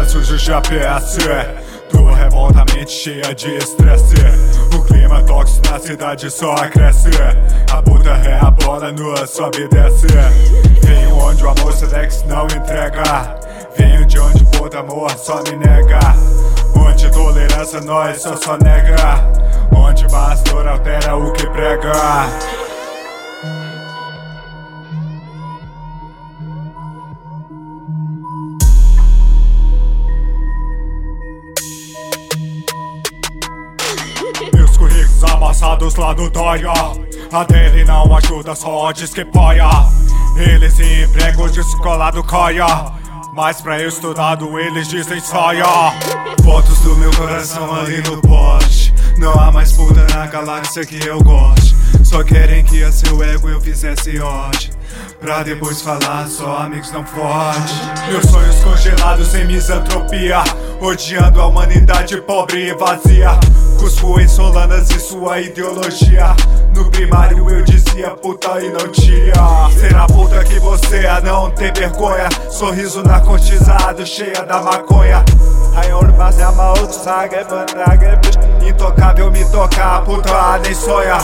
sujo já PS. Tô revoltamente cheia de estresse. O clima tóxico na cidade só cresce. A puta rebola nua, sobe e desce. Venho onde o amor Sedex não entrega. Venho de onde puta amor só me nega. Onde tolerância nós só nega. Onde pastor altera o que prega. Meus currículos amassados lá no Dóia. A dele não ajuda, só diz que poia. Eles se empregam descolado coia, mas pra eu estudado eles dizem saia. Fotos do meu coração ali no poste. Não há mais puta na galáxia que eu goste. Só querem que a seu ego eu fizesse ódio, pra depois falar só amigos não fode. Meus sonhos congelados sem misantropia, odiando a humanidade pobre e vazia. Cusco em Solanas e sua ideologia. No primário eu dizia puta e não tinha. Será puta que você é, não tem vergonha. Sorriso narcotizado, cheia da maconha. Intocável me tocar, puta nem sonha.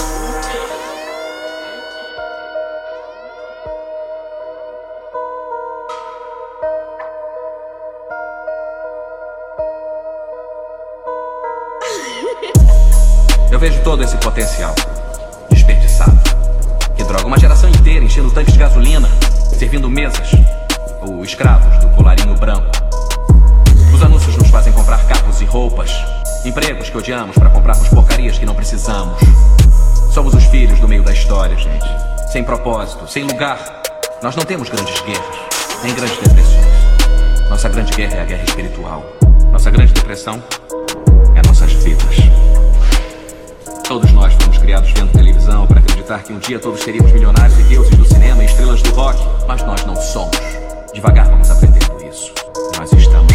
Eu vejo todo esse potencial desperdiçado. Que droga, uma geração inteira enchendo tanques de gasolina, servindo mesas ou escravos do colarinho branco. Os anúncios nos fazem comprar carros e roupas, empregos que odiamos pra comprarmos porcarias que não precisamos. Somos os filhos do meio da história, gente. Sem propósito, sem lugar. Nós não temos grandes guerras, nem grandes depressões. Nossa grande guerra é a guerra espiritual. Nossa grande depressão é nossas vidas. Todos nós fomos criados vendo televisão para acreditar que um dia todos seríamos milionários e deuses do cinema e estrelas do rock, mas nós não somos. Devagar vamos aprendendo isso. Nós estamos